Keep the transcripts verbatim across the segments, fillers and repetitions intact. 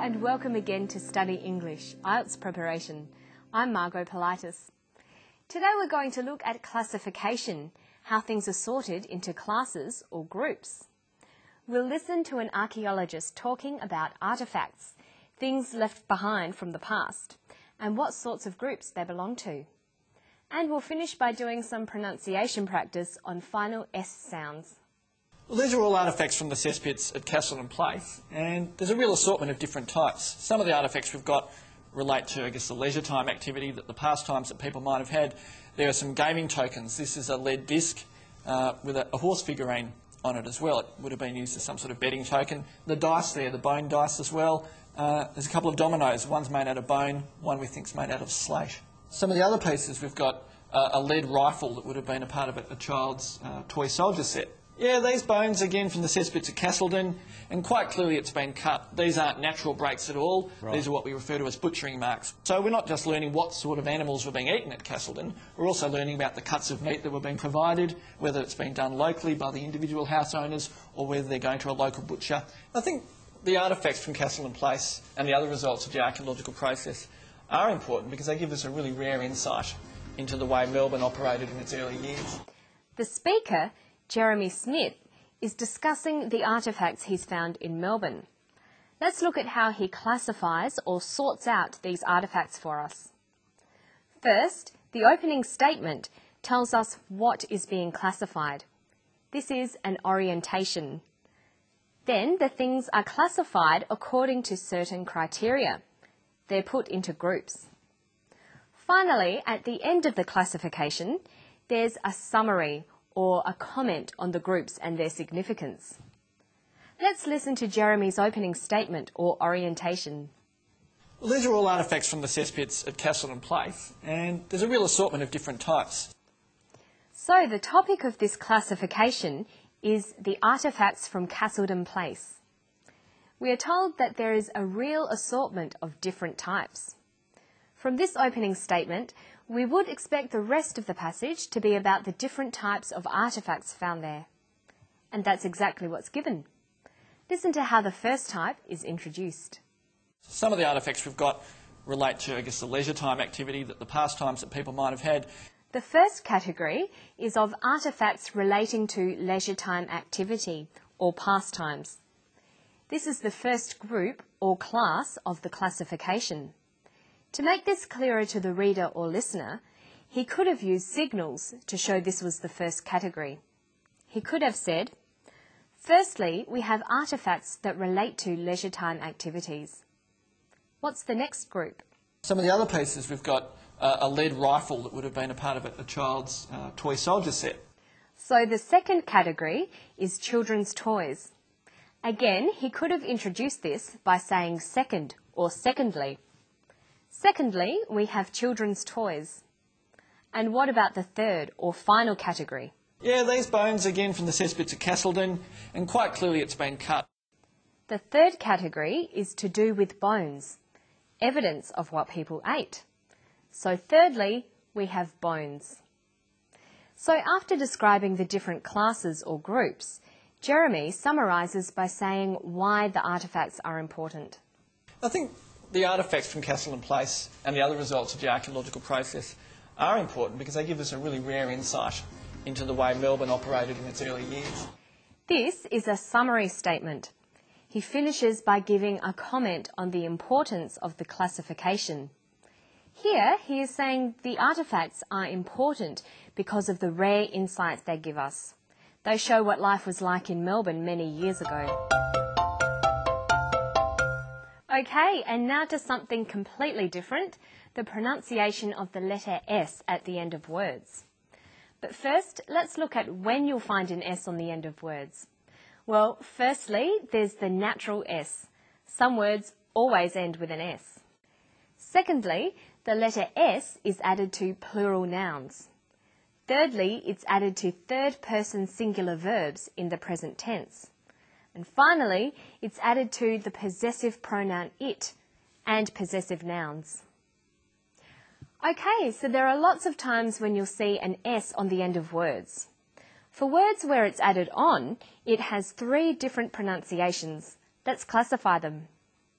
and welcome again to Study English, I E L T S Preparation. I'm Margot Politis. Today we're going to look at classification, how things are sorted into classes or groups. We'll listen to an archaeologist talking about artefacts, things left behind from the past, and what sorts of groups they belong to. And we'll finish by doing some pronunciation practice on final S sounds. Well, these are all artefacts from the cesspits at Castleton Place, and there's a real assortment of different types. Some of the artefacts we've got relate to, I guess, the leisure time activity, that the pastimes that people might have had. There are some gaming tokens. This is a lead disc uh, with a, a horse figurine on it as well. It would have been used as some sort of betting token. The dice there, the bone dice as well. Uh, there's a couple of dominoes. One's made out of bone, one we think's made out of slate. Some of the other pieces, we've got uh, a lead rifle that would have been a part of a, a child's uh, toy soldier set. Yeah, these bones, again, from the cesspits at Castleton, and quite clearly it's been cut. These aren't natural breaks at all. Right. These are what we refer to as butchering marks. So we're not just learning what sort of animals were being eaten at Castleton, we're also learning about the cuts of meat that were being provided, whether it's been done locally by the individual house owners or whether they're going to a local butcher. I think the artefacts from Castleton Place and the other results of the archaeological process are important because they give us a really rare insight into the way Melbourne operated in its early years. The speaker, Jeremy Smith, is discussing the artefacts he's found in Melbourne. Let's look at how he classifies or sorts out these artefacts for us. First, the opening statement tells us what is being classified. This is an orientation. Then the things are classified according to certain criteria. They're put into groups. Finally, at the end of the classification, there's a summary or a comment on the groups and their significance. Let's listen to Jeremy's opening statement or orientation. Well, these are all artefacts from the cesspits at Castleton Place, and there's a real assortment of different types. So the topic of this classification is the artefacts from Castleton Place. We are told that there is a real assortment of different types. From this opening statement, we would expect the rest of the passage to be about the different types of artefacts found there. And that's exactly what's given. Listen to how the first type is introduced. Some of the artefacts we've got relate to, I guess, the leisure time activity, that the pastimes that people might have had. The first category is of artefacts relating to leisure time activity or pastimes. This is the first group or class of the classification. To make this clearer to the reader or listener, he could have used signals to show this was the first category. He could have said, firstly, we have artefacts that relate to leisure time activities. What's the next group? Some of the other pieces, we've got uh, a lead rifle that would have been a part of a, a child's uh, toy soldier set. So the second category is children's toys. Again, he could have introduced this by saying second or secondly. Secondly, we have children's toys. And what about the third or final category? Yeah, these bones, again, from the cesspits at Castleton, and quite clearly it's been cut. The third category is to do with bones, evidence of what people ate. So thirdly, we have bones. So after describing the different classes or groups, Jeremy summarises by saying why the artefacts are important. I think the artefacts from Castleton Place and the other results of the archaeological process are important because they give us a really rare insight into the way Melbourne operated in its early years. This is a summary statement. He finishes by giving a comment on the importance of the classification. Here he is saying the artefacts are important because of the rare insights they give us. They show what life was like in Melbourne many years ago. Okay, and now to something completely different, the pronunciation of the letter S at the end of words. But first, let's look at when you'll find an S on the end of words. Well, firstly, there's the natural S. Some words always end with an S. Secondly, the letter S is added to plural nouns. Thirdly, it's added to third-person singular verbs in the present tense. And finally, it's added to the possessive pronoun it and possessive nouns. Okay, so there are lots of times when you'll see an S on the end of words. For words where it's added on, it has three different pronunciations. Let's classify them.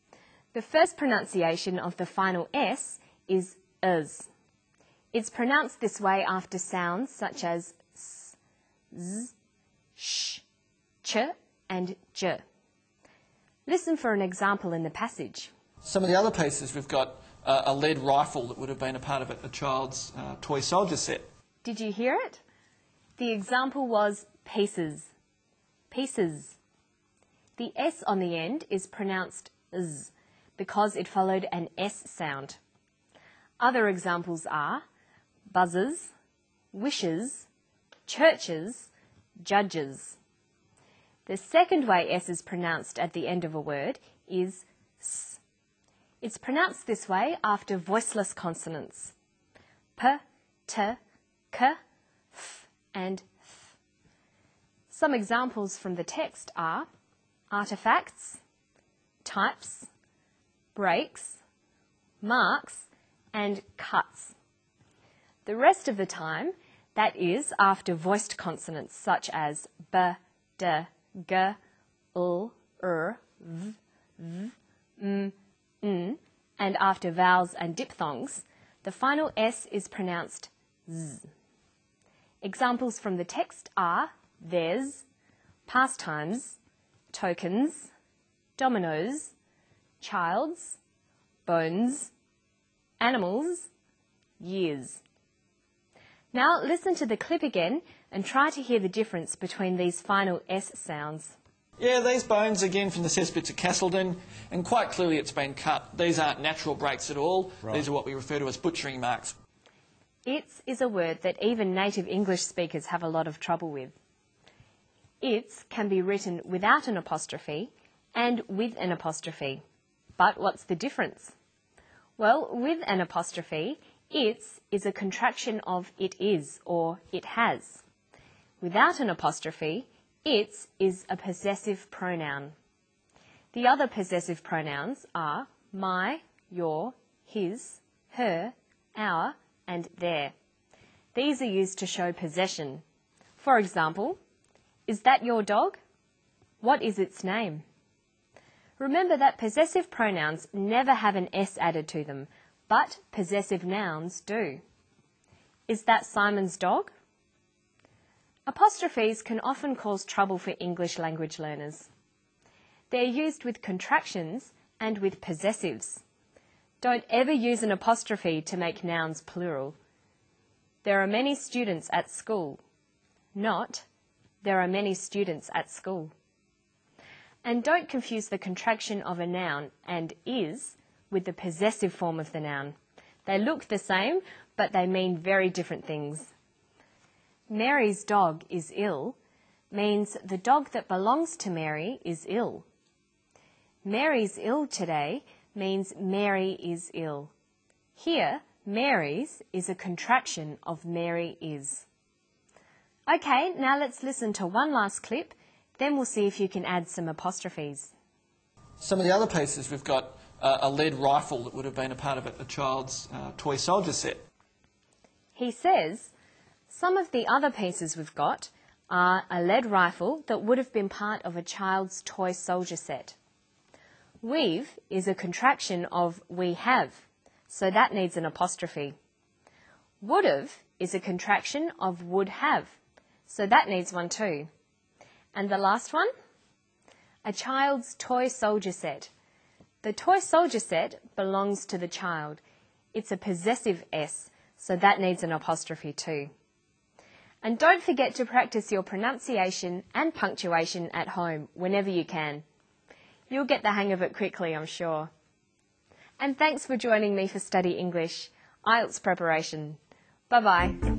The first pronunciation of the final S is is. It's pronounced this way after sounds such as s, z, sh, ch, and j. Listen for an example in the passage. Some of the other pieces, we've got uh, a lead rifle that would have been a part of a, a child's uh, toy soldier set. Did you hear it? The example was pieces. Pieces. The S on the end is pronounced z because it followed an S sound. Other examples are buzzers, wishes, churches, judges. The second way S is pronounced at the end of a word is s. It's pronounced this way after voiceless consonants. P, t, k, f, and th. Some examples from the text are artifacts, types, breaks, marks, and cuts. The rest of the time, that is after voiced consonants such as b, d, g, l, r, v, v, m, n, and after vowels and diphthongs, the final S is pronounced z. Examples from the text are theirs, pastimes, tokens, dominoes, child's, bones, animals, years. Now listen to the clip again and try to hear the difference between these final S sounds. Yeah, these bones again from the cesspits of Castleton, and quite clearly it's been cut. These aren't natural breaks at all. Right. These are what we refer to as butchering marks. Its is a word that even native English speakers have a lot of trouble with. Its can be written without an apostrophe and with an apostrophe. But what's the difference? Well, with an apostrophe, its is a contraction of it is or it has. Without an apostrophe, its is a possessive pronoun. The other possessive pronouns are my, your, his, her, our, and their. These are used to show possession. For example, is that your dog? What is its name? Remember that possessive pronouns never have an S added to them, but possessive nouns do. Is that Simon's dog? Apostrophes can often cause trouble for English language learners. They're used with contractions and with possessives. Don't ever use an apostrophe to make nouns plural. There are many students at school. Not, there are many students at school. And don't confuse the contraction of a noun and is with the possessive form of the noun. They look the same, but they mean very different things. Mary's dog is ill means the dog that belongs to Mary is ill. Mary's ill today means Mary is ill. Here, Mary's is a contraction of Mary is. Okay, now let's listen to one last clip, then we'll see if you can add some apostrophes. Some of the other pieces, we've got uh, a lead rifle that would have been a part of a, a child's uh, toy soldier set. He says, some of the other pieces we've got are a lead rifle that would have been part of a child's toy soldier set. We've is a contraction of we have, so that needs an apostrophe. Would've is a contraction of would have, so that needs one too. And the last one? A child's toy soldier set. The toy soldier set belongs to the child. It's a possessive S, so that needs an apostrophe too. And don't forget to practice your pronunciation and punctuation at home whenever you can. You'll get the hang of it quickly, I'm sure. And thanks for joining me for Study English, I E L T S preparation. Bye-bye.